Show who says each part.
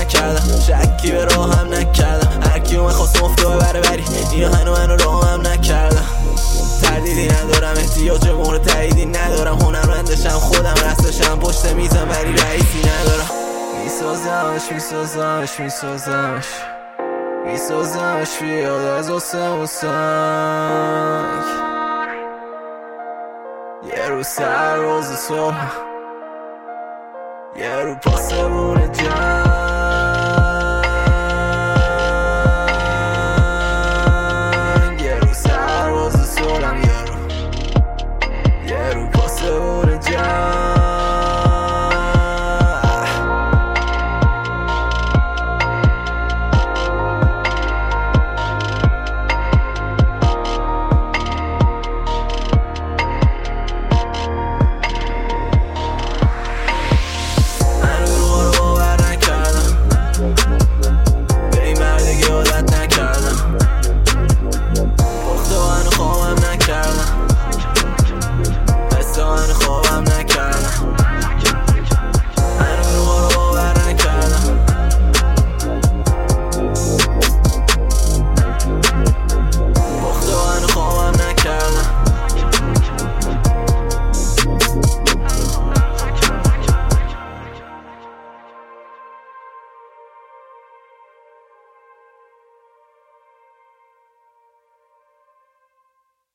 Speaker 1: نکردم، شکی به راهم نکردم، هرکی اومد خواست مفتو ببره ولی اینو هنو راهم نکردم. تردیدی ندارم، احتیاج مورد تاییدی ندارم، هنرمندشم خودم، رستشم پشت میزم ولی رئیسی ندارم. میسازمش بیاد از آسمون سنگ، یه رو سر روز صبح، یه رو پاسمون جنگ.